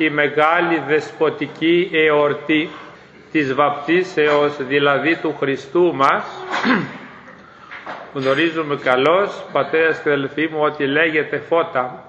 η μεγάλη δεσποτική εορτή της βαπτίσεως, δηλαδή του Χριστού μας, γνωρίζουμε καλώς, πατέρες και αδελφοί μου, ότι λέγεται φώτα,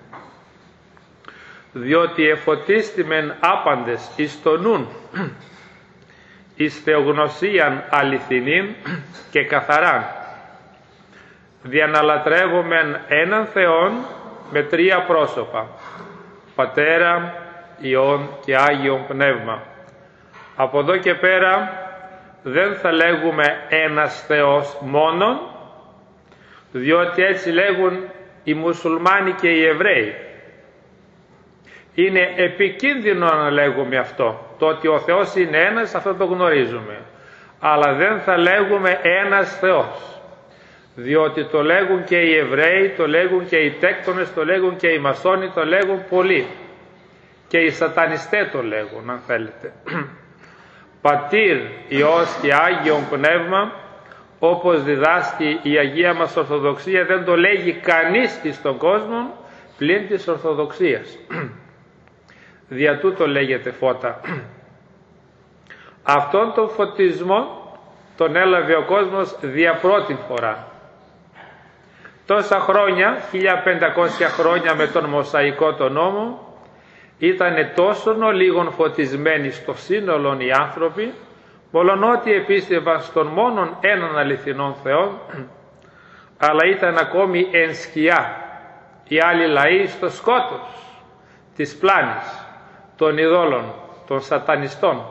διότι εφωτίστημεν άπαντες εις το νουν, εις θεογνωσίαν αληθινήν και καθαράν, διαναλατρεύομεν έναν Θεόν με τρία πρόσωπα, Πατέρα, Υιόν και Άγιον Πνεύμα. Από εδώ και πέρα δεν θα λέγουμε ένας Θεός μόνον, διότι έτσι λέγουν οι μουσουλμάνοι και οι Εβραίοι. Είναι επικίνδυνο να λέγουμε αυτό. Το ότι ο Θεός είναι ένας, αυτό το γνωρίζουμε. Αλλά δεν θα λέγουμε ένας Θεός. Διότι το λέγουν και οι Εβραίοι, το λέγουν και οι τέκτονες, το λέγουν και οι μασόνοι, το λέγουν πολλοί. Και οι σατανιστές το λέγουν, αν θέλετε. Πατήρ, Υιός και Άγιον Πνεύμα, όπως διδάσκει η Αγία μας Ορθοδοξία, δεν το λέγει κανείς στον κόσμο πλην της Ορθοδοξίας. Δια τούτο λέγεται φώτα. Αυτόν τον φωτισμό τον έλαβε ο κόσμος δια πρώτη φορά. Τόσα χρόνια, 1500 χρόνια με τον Μωσαϊκό τον νόμο, ήταν τόσο λίγων φωτισμένοι στο σύνολο οι άνθρωποι, μολονότι επίστευαν στον μόνον έναν αληθινόν Θεό, αλλά ήταν ακόμη εν σκιά οι άλλοι λαοί στο σκότος της πλάνης, των ειδόλων, των σατανιστών.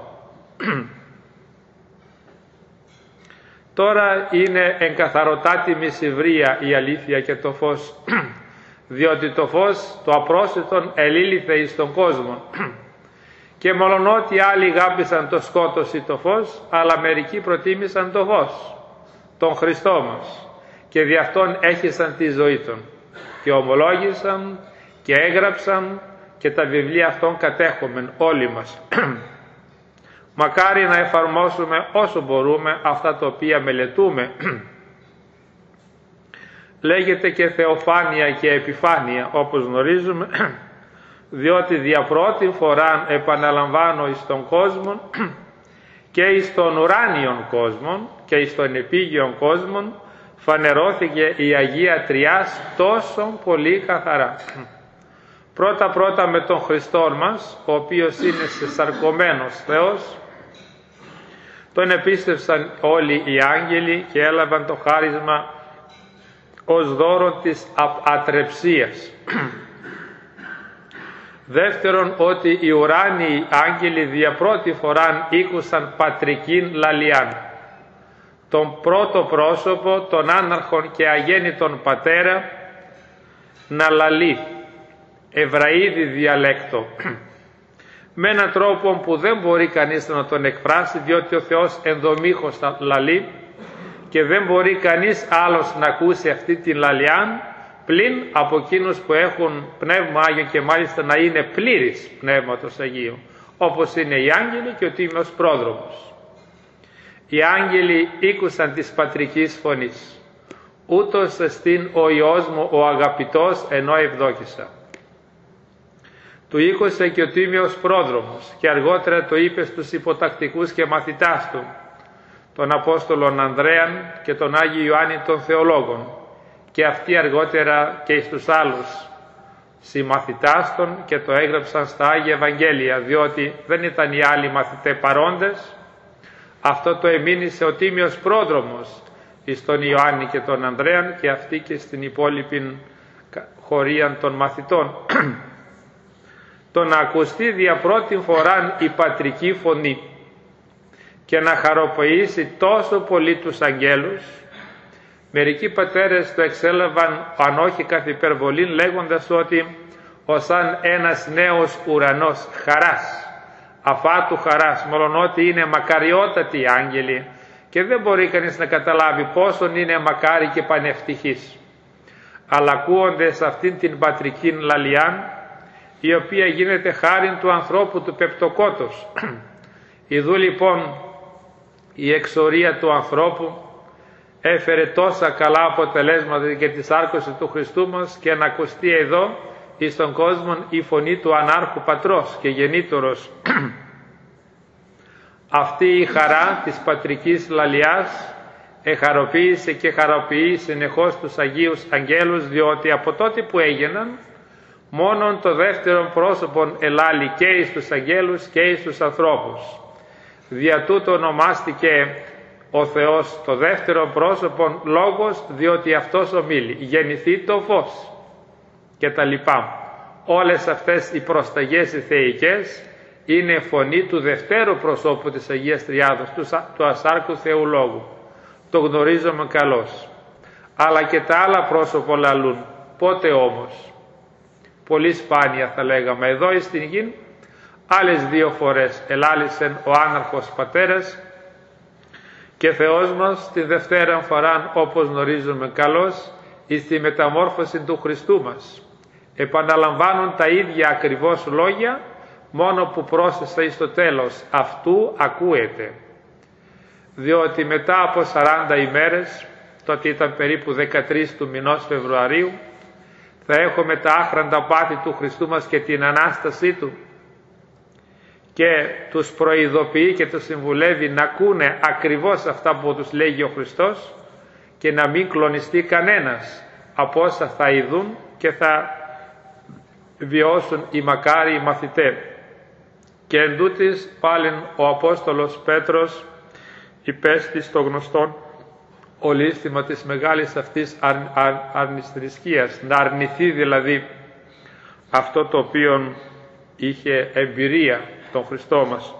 Τώρα είναι εγκαθαρωτάτη μισηβρία η αλήθεια και το φως, διότι το φως το απρόσιτον ελήλυθε εις τον κόσμο. Και μολονότι άλλοι γάμπησαν το σκότος ή το φως, αλλά μερικοί προτίμησαν το φως, τον Χριστό μας, και δι' αυτόν έχισαν τη ζωή των, και ομολόγησαν και έγραψαν, και τα βιβλία αυτών κατέχομεν όλοι μας. Μακάρι να εφαρμόσουμε όσο μπορούμε αυτά τα οποία μελετούμε. Λέγεται και θεοφάνεια και επιφάνεια, όπως γνωρίζουμε, διότι δια πρώτη φορά, επαναλαμβάνω, εις τον κόσμο και εις τον ουράνιον κόσμο και εις τον επίγειον κόσμο φανερώθηκε η Αγία Τριάς τόσο πολύ καθαρά. Πρώτα με τον Χριστό μας, ο οποίος είναι σεσαρκωμένος Θεός, τον επίστευσαν όλοι οι άγγελοι και έλαβαν το χάρισμα ως δώρο της ατρεψίας. Δεύτερον, ότι οι ουράνιοι άγγελοι δια πρώτη φορά ήκουσαν πατρικήν λαλιάν, τον πρώτο πρόσωπο, τον άναρχον και αγέννητον πατέρα, να λαλεί Εβραΐδη διαλέκτο, με έναν τρόπο που δεν μπορεί κανείς να τον εκφράσει, διότι ο Θεός ενδομήχος τα λαλεί και δεν μπορεί κανείς άλλος να ακούσει αυτή την λαλιάν πλην από εκείνους που έχουν Πνεύμα Άγιο και μάλιστα να είναι πλήρης Πνεύματος Αγίου, όπως είναι οι άγγελοι και ο Τίμιος Πρόδρομος. Οι άγγελοι ήκουσαν της πατρικής φωνής, ούτως εστίν ο Υιός μου ο αγαπητός ενώ ευδόκησα. Του ήκουσε και ο Τίμιος Πρόδρομος και αργότερα το είπε στους υποτακτικούς και μαθητάς του, τον Απόστολον Ανδρέαν και τον Άγιο Ιωάννη των Θεολόγων, και αυτοί αργότερα και εις τους άλλους συμμαθητάς των, και το έγραψαν στα Άγια Ευαγγέλια, διότι δεν ήταν οι άλλοι μαθητές παρόντες. Αυτό το εμήνυσε ο Τίμιος Πρόδρομος εις τον Ιωάννη και τον Ανδρέαν, και αυτοί και στην υπόλοιπη χωρίαν των μαθητών. Το να ακουστεί δια πρώτη φορά η πατρική φωνή και να χαροποιήσει τόσο πολύ τους αγγέλους, μερικοί πατέρες το εξέλαβαν, αν όχι καθ' υπερβολή, λέγοντας ότι ως αν ένας νέος ουρανός χαράς, αφάτου χαράς, μολονότι είναι μακαριότατοι οι άγγελοι και δεν μπορεί κανείς να καταλάβει πόσον είναι μακάρι και πανευτυχής. Αλλά ακούοντες αυτήν την πατρική λαλιάν, η οποία γίνεται χάριν του ανθρώπου του πεπτοκότος. Ιδού λοιπόν η εξορία του ανθρώπου έφερε τόσα καλά αποτελέσματα και τη σάρκωση του Χριστού μας, και να ακουστεί εδώ εις τον κόσμο η φωνή του ανάρχου πατρός και γεννήτωρος. Αυτή η χαρά της πατρικής λαλιάς εχαροποίησε και χαροποιεί συνεχώς τους Αγίους Αγγέλους, διότι από τότε που έγιναν μόνον το δεύτερον πρόσωπον ελάλη και εις τους αγγέλους και εις τους ανθρώπους. Δια τούτο ονομάστηκε ο Θεός το δεύτερο πρόσωπον λόγος, διότι αυτός ομίλει γεννηθεί το φως και τα λοιπά. Όλες αυτές οι προσταγές οι θεϊκές είναι φωνή του δευτέρου προσώπου της Αγίας Τριάδος, του ασάρκου Θεού Λόγου. Το γνωρίζουμε καλώς. Αλλά και τα άλλα πρόσωπο λαλούν. Πότε όμως? Πολύ σπάνια θα λέγαμε. Εδώ εις την γη άλλες 2 φορές ελάλησεν ο άναρχος πατέρας και Θεός μας την δευτέρα φορά, όπως γνωρίζουμε καλώς, εις τη μεταμόρφωση του Χριστού μας. Επαναλαμβάνουν τα ίδια ακριβώς λόγια, μόνο που πρόσθεσα εις το τέλος αυτού ακούεται. Διότι μετά από 40 ημέρες, τότε ήταν περίπου 13 του μηνός Φεβρουαρίου, θα έχουμε τα άχραντα πάθη του Χριστού μας και την Ανάστασή Του, και τους προειδοποιεί και τους συμβουλεύει να ακούνε ακριβώς αυτά που τους λέγει ο Χριστός και να μην κλονιστεί κανένας από όσα θα ειδούν και θα βιώσουν οι μακάριοι μαθητές. Και εν τούτης πάλιν ο Απόστολος Πέτρος υπέστη στο γνωστόν ολίσθημα της μεγάλης αυτής αρνηστρισκείας, να αρνηθεί δηλαδή αυτό το οποίο είχε εμπειρία τον Χριστό μας.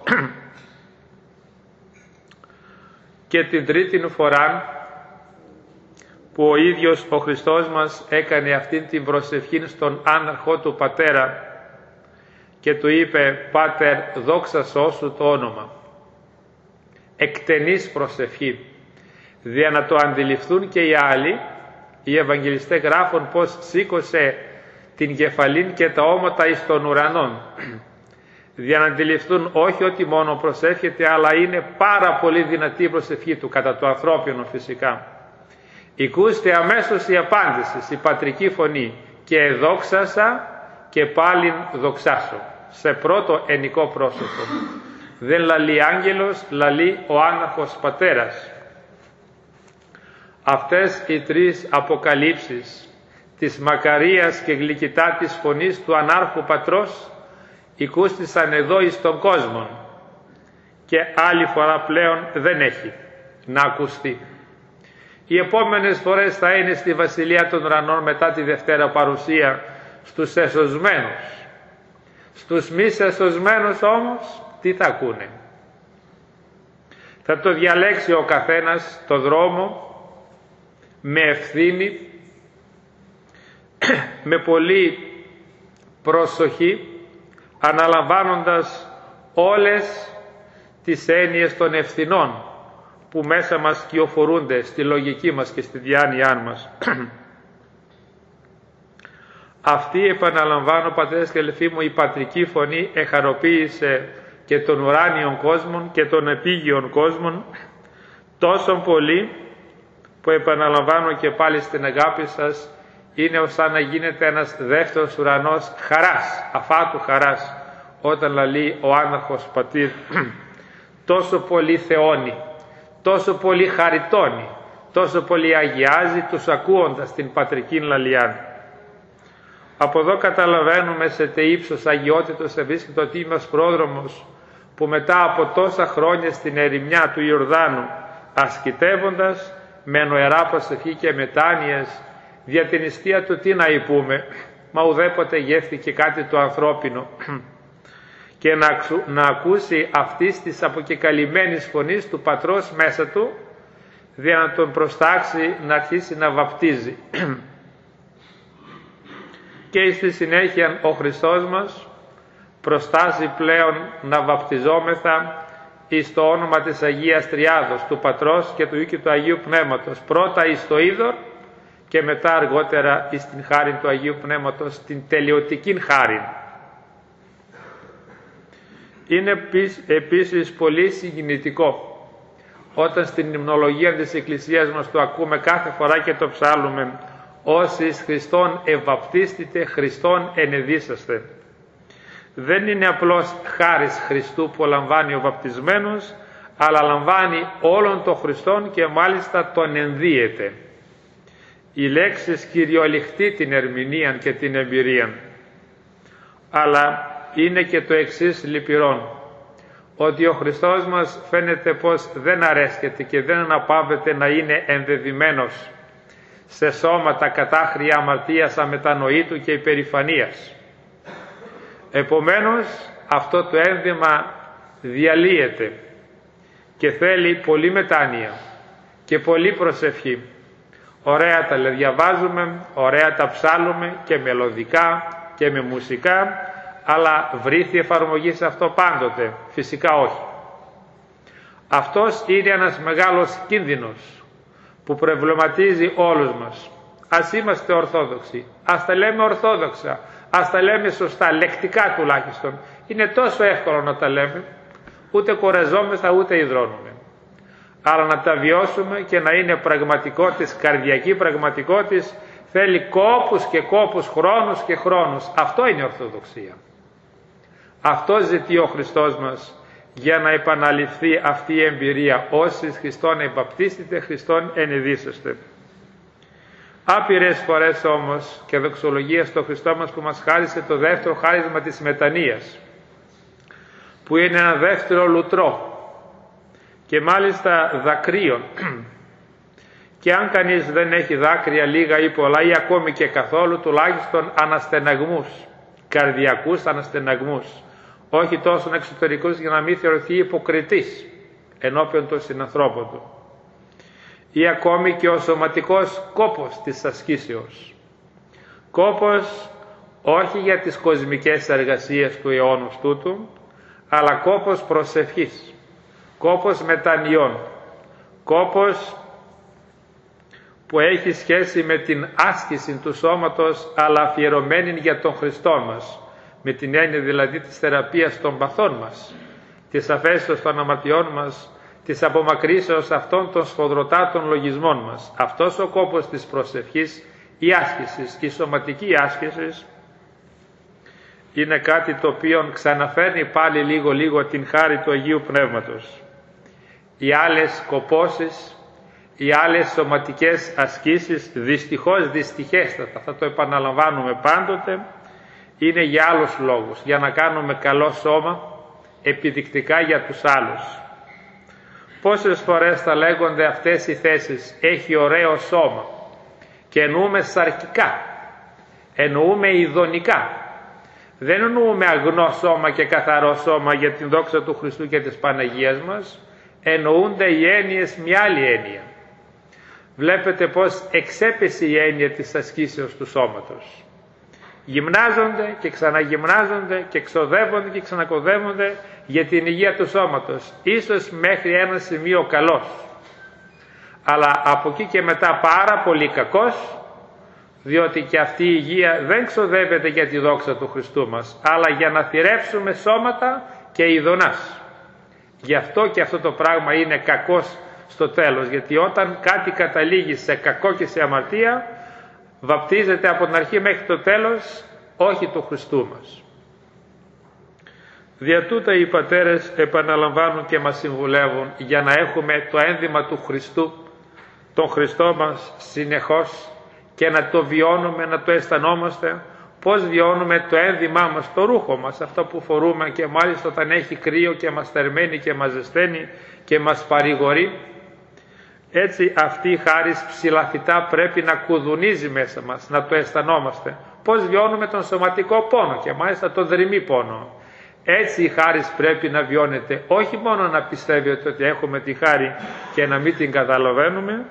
Και την τρίτη φορά που ο ίδιος ο Χριστός μας έκανε αυτήν την προσευχή στον άναρχο του πατέρα και του είπε «Πάτερ, δόξασό σου το όνομα». Εκτενής προσευχή, δια να το αντιληφθούν και οι άλλοι. Οι Ευαγγελιστές γράφουν πως σήκωσε την κεφαλήν και τα όματα εις των ουρανών, για να αντιληφθούν όχι ότι μόνο προσεύχεται, αλλά είναι πάρα πολύ δυνατή η προσευχή του, κατά το ανθρώπινο φυσικά. Ηκούστε αμέσως η απάντηση, η πατρική φωνή, και δόξασα και πάλιν δοξάσω, σε πρώτο ενικό πρόσωπο. Δεν λαλεί άγγελος, λαλεί ο άναρχος πατέρας. Αυτές οι 3 αποκαλύψεις της μακαρίας και γλυκητά φωνής του ανάρχου πατρός οικούστησαν εδώ εις τον κόσμο και άλλη φορά πλέον δεν έχει να ακουστεί. Οι επόμενες φορές θα είναι στη Βασιλεία των Ουρανών μετά τη Δευτέρα Παρουσία στους εσωσμένους. Στους μη εσωσμένους όμως τι θα ακούνε? Θα το διαλέξει ο καθένας το δρόμο με ευθύνη, με πολύ προσοχή, αναλαμβάνοντας όλες τις έννοιες των ευθυνών που μέσα μας κυοφορούνται στη λογική μας και στη διάνοιά μας. Αυτή, επαναλαμβάνω πατέρες και αδελφοί μου, η πατρική φωνή εχαροποίησε και τον ουράνιον κόσμο και τον επίγειον κόσμο τόσο πολύ που, επαναλαμβάνω και πάλι στην αγάπη σας, είναι ως να γίνεται ένας δεύτερος ουρανός χαράς, αφάτου χαράς, όταν λαλεί ο άναρχος πατήρ τόσο πολύ θεώνει, τόσο πολύ χαριτώνει, τόσο πολύ αγιάζει τους ακούοντας την πατρική λαλιά. Από εδώ καταλαβαίνουμε σε τι ύψος αγιότητος ευρίσκεται ο τίμιος πρόδρομος, που μετά από τόσα χρόνια στην ερημιά του Ιορδάνου, ασκητεύοντας με νοερά προσευχή και μετάνοιες, δια την νηστεία του τι να υπούμε, μα ουδέποτε γεύθηκε κάτι το ανθρώπινο, και να ακούσει αυτής της αποκεκαλυμμένης φωνής του πατρός μέσα του, δια να τον προστάξει να αρχίσει να βαπτίζει. Και στη συνέχεια ο Χριστός μας προστάζει πλέον να βαπτιζόμεθα εις το όνομα της Αγίας Τριάδος, του Πατρός και του Υιού και του Αγίου Πνεύματος, πρώτα εις το είδωρ και μετά αργότερα εις την χάριν του Αγίου Πνεύματος, την τελειωτική χάριν. Είναι επίσης πολύ συγκινητικό όταν στην υμνολογία της Εκκλησίας μας το ακούμε κάθε φορά και το ψάλλουμε, όσοι εις Χριστόν ευαπτίστητε, Χριστόν ενεδίσαστε. Δεν είναι απλώς χάρις Χριστού που λαμβάνει ο βαπτισμένος, αλλά λαμβάνει όλον τον Χριστόν και μάλιστα τον ενδύεται. Οι λέξεις κυριοληχτεί την ερμηνεία και την εμπειρία, αλλά είναι και το εξής λυπηρόν, ότι ο Χριστός μας φαίνεται πως δεν αρέσκεται και δεν αναπαύεται να είναι ενδεδειμένος σε σώματα κατάχρια αμαρτίας, αμετανοήτου και υπερηφανίας. Επομένως αυτό το ένδυμα διαλύεται και θέλει πολύ μετάνοια και πολύ προσευχή. Ωραία τα διαβάζουμε, ωραία τα ψάλλουμε και μελωδικά και με μουσικά, αλλά βρήθη εφαρμογή σε αυτό πάντοτε? Φυσικά όχι. Αυτός είναι ένας μεγάλος κίνδυνος που προβληματίζει όλους μας. Ας είμαστε ορθόδοξοι, ας τα λέμε ορθόδοξα, ας τα λέμε σωστά, λεκτικά τουλάχιστον. Είναι τόσο εύκολο να τα λέμε, ούτε κορεζόμεθα ούτε υδρώνουμε. Αλλά να τα βιώσουμε και να είναι πραγματικότης, καρδιακή πραγματικότης, θέλει κόπους και κόπους, χρόνους και χρόνους. Αυτό είναι η Ορθοδοξία. Αυτό ζητεί ο Χριστός μας για να επαναληφθεί αυτή η εμπειρία. Όσοι Χριστόν εμπαπτίστητε, Χριστόν ενεδίσεστε. Άπειρες φορές όμως και δοξολογία στο Χριστό μας που μας χάρισε το δεύτερο χάρισμα της μετανοίας, που είναι ένα δεύτερο λουτρό και μάλιστα δακρύων. Και αν κανείς δεν έχει δάκρυα λίγα ή πολλά ή ακόμη και καθόλου, τουλάχιστον αναστεναγμούς, καρδιακούς αναστεναγμούς, όχι τόσο εξωτερικούς για να μην θεωρηθεί υποκριτής ενώπιον των συνανθρώπων του, ή ακόμη και ο σωματικός κόπος της ασκήσεως. Κόπος όχι για τις κοσμικές εργασίες του αιώνου τούτου, αλλά κόπος προσευχής, κόπος μετανοιών, κόπος που έχει σχέση με την άσκηση του σώματος, αλλά αφιερωμένη για τον Χριστό μας, με την έννοια δηλαδή της θεραπείας των παθών μας, της αφέσεως των αμαρτιών μας, της απομακρύσεως αυτών των σφοδροτάτων λογισμών μας. Αυτός ο κόπος της προσευχής, η άσκηση, η σωματική άσκηση, είναι κάτι το οποίο ξαναφέρνει πάλι λίγο την χάρη του Αγίου Πνεύματος. Οι άλλες κοπώσεις, οι άλλες σωματικές ασκήσεις, δυστυχώς δυστυχέστατα, θα το επαναλαμβάνουμε πάντοτε, είναι για άλλους λόγους, για να κάνουμε καλό σώμα, επιδεικτικά για τους άλλους. Πόσες φορές θα λέγονται αυτές οι θέσεις, έχει ωραίο σώμα, και εννοούμε σαρκικά, εννοούμε ειδονικά. Δεν εννοούμε αγνό σώμα και καθαρό σώμα για την δόξα του Χριστού και της Παναγίας μας, εννοούνται οι έννοιες μια άλλη έννοια. Βλέπετε πως εξέπεσε η έννοια της ασκήσεως του σώματος. Γυμνάζονται και ξαναγυμνάζονται και ξοδεύονται και ξανακοδεύονται για την υγεία του σώματος, ίσως μέχρι ένα σημείο καλός, αλλά από εκεί και μετά πάρα πολύ κακός, διότι και αυτή η υγεία δεν ξοδεύεται για τη δόξα του Χριστού μας, αλλά για να θυρεύσουμε σώματα και ειδονάς. Γι' αυτό και αυτό το πράγμα είναι κακός στο τέλος, γιατί όταν κάτι καταλήγει σε κακό και σε αμαρτία, βαπτίζεται από την αρχή μέχρι το τέλος όχι του Χριστού μας. Δια τούτα οι πατέρες επαναλαμβάνουν και μας συμβουλεύουν για να έχουμε το ένδυμα του Χριστού, τον Χριστό μας συνεχώς, και να το βιώνουμε, να το αισθανόμαστε. Πώς βιώνουμε το ένδυμά μας, το ρούχο μας, αυτό που φορούμε, και μάλιστα όταν έχει κρύο και μας θερμαίνει και μας ζεσταίνει και μας παρηγορεί. Έτσι αυτή η χάρις ψηλαφιτά πρέπει να κουδουνίζει μέσα μας, να το αισθανόμαστε. Πώς βιώνουμε τον σωματικό πόνο και μάλιστα τον δρυμή πόνο. Έτσι η χάρις πρέπει να βιώνεται, όχι μόνο να πιστεύετε ότι έχουμε τη χάρη και να μην την καταλαβαίνουμε,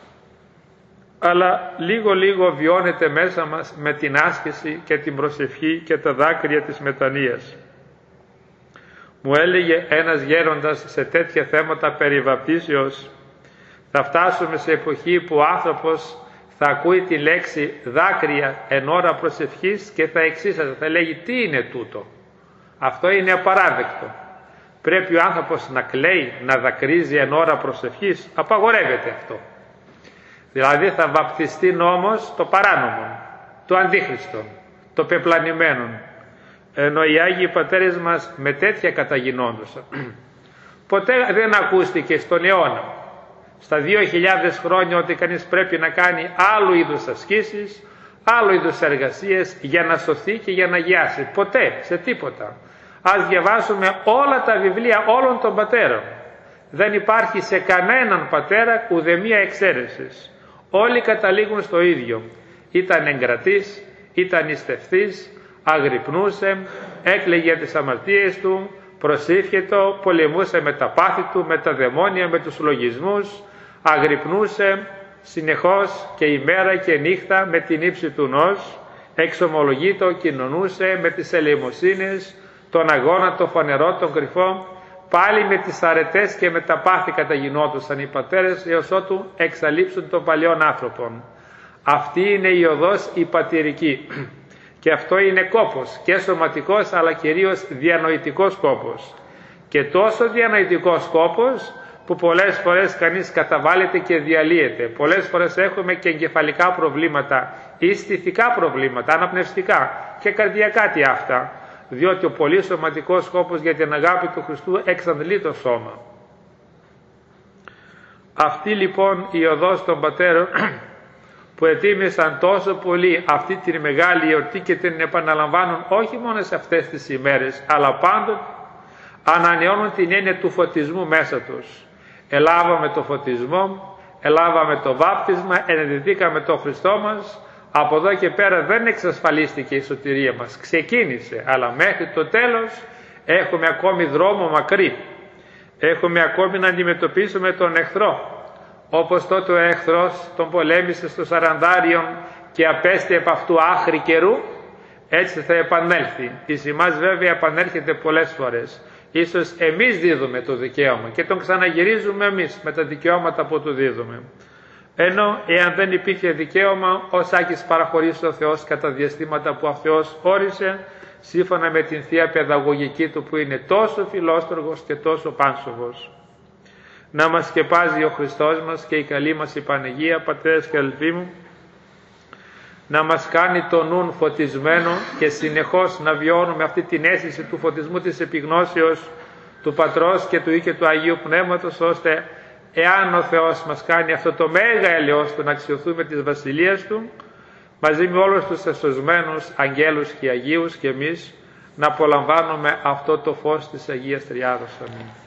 αλλά λίγο βιώνεται μέσα μας με την άσκηση και την προσευχή και τα δάκρυα της μετανοίας. Μου έλεγε ένας γέροντας σε τέτοια θέματα περί βαπτίσεως, θα φτάσουμε σε εποχή που ο άνθρωπος θα ακούει τη λέξη δάκρυα εν ώρα προσευχής και θα εξίσατε, θα λέγει τι είναι τούτο. Αυτό είναι απαράδεκτο. Πρέπει ο άνθρωπος να κλαίει, να δακρύζει εν ώρα προσευχής? Απαγορεύεται αυτό. Δηλαδή θα βαπτιστεί νόμος το παράνομο, το αντίχριστο, το πεπλανημένο. Ενώ οι Άγιοι Πατέρες μας με τέτοια καταγινόντουσαν. Ποτέ δεν ακούστηκε στον αιώνα, στα 2.000 χρόνια, ότι κανείς πρέπει να κάνει άλλου είδους ασκήσεις, άλλου είδους εργασίες για να σωθεί και για να γιάσει. Ποτέ, σε τίποτα. Ας διαβάσουμε όλα τα βιβλία όλων των πατέρων. Δεν υπάρχει σε κανέναν πατέρα ουδεμία εξαίρεσης. Όλοι καταλήγουν στο ίδιο. Ήταν εγκρατής, ήταν ιστευθής, αγρυπνούσε, έκλαιγε τις αμαρτίες του, προσήφιετο, πολεμούσε με τα πάθη του, με τα δαιμόνια, με τους λογισμούς, αγρυπνούσε συνεχώς και ημέρα και νύχτα με την ύψη του νους, εξομολογείτο, κοινωνούσε με τις ελεημοσύνες, τον αγώνα, το φανερό, τον κρυφό, πάλι με τις αρετές και με τα πάθη καταγινόντουσαν οι πατέρες, έως ότου εξαλείψουν των παλιών άνθρωπων. Αυτή είναι η οδός η πατηρική. Και αυτό είναι κόπος, και σωματικός αλλά κυρίως διανοητικός κόπος. Και τόσο διανοητικός κόπος που πολλές φορές κανείς καταβάλλεται και διαλύεται. Πολλές φορές έχουμε και εγκεφαλικά προβλήματα ή στηθικά προβλήματα, αναπνευστικά και καρδιακά τι αυτά. Διότι ο πολύ σωματικός κόπος για την αγάπη του Χριστού εξαντλεί το σώμα. Αυτή λοιπόν η οδός των πατέρων που ετοίμησαν τόσο πολύ αυτή τη μεγάλη εορτή και την επαναλαμβάνουν όχι μόνο σε αυτές τις ημέρες, αλλά πάντοτε ανανεώνουν την έννοια του φωτισμού μέσα τους. Ελάβαμε το φωτισμό, ελάβαμε το βάπτισμα, ενεδυθήκαμε το Χριστό μας. Από εδώ και πέρα δεν εξασφαλίστηκε η σωτηρία μας. Ξεκίνησε, αλλά μέχρι το τέλος έχουμε ακόμη δρόμο μακρύ. Έχουμε ακόμη να αντιμετωπίσουμε τον εχθρό. Όπως τότε ο εχθρός τον πολέμησε στο Σαραντάριον και απέστη επ' αυτού άχρη καιρού, έτσι θα επανέλθει. Εις εμάς βέβαια επανέρχεται πολλές φορές. Ίσως εμείς δίδουμε το δικαίωμα και τον ξαναγυρίζουμε εμείς με τα δικαιώματα που του δίδουμε. Ενώ εάν δεν υπήρχε δικαίωμα, ο Σάκης παραχωρήσει ο Θεός κατά διαστήματα που ο Θεός όρισε, σύμφωνα με την Θεία Παιδαγωγική του που είναι τόσο φιλόστοργος και τόσο πάνσοβος. Να μας σκεπάζει ο Χριστός μας και η καλή μας η Παναγία, πατέρες και αδελφοί μου, να μας κάνει το νουν φωτισμένο και συνεχώς να βιώνουμε αυτή την αίσθηση του φωτισμού της επιγνώσεως του Πατρός και του Υιού και του Αγίου Πνεύματος, ώστε εάν ο Θεός μας κάνει αυτό το μέγα ελαιός του να αξιωθούμε της Βασιλείας Του, μαζί με όλους τους εσωσμένους αγγέλους και Αγίους και εμείς να απολαμβάνουμε αυτό το φως της Αγίας Τριάδος. Αμήν.